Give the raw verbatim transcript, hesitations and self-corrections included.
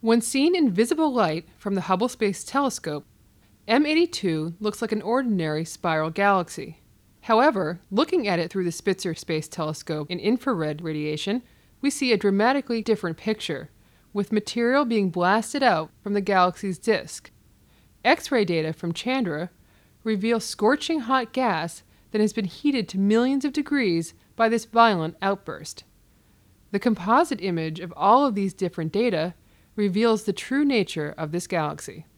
When seen in visible light from the Hubble Space Telescope, M eighty-two looks like an ordinary spiral galaxy. However, looking at it through the Spitzer Space Telescope in infrared radiation, we see a dramatically different picture, with material being blasted out from the galaxy's disk. X-ray data from Chandra reveal scorching hot gas that has been heated to millions of degrees by this violent outburst. The composite image of all of these different data reveals the true nature of this galaxy.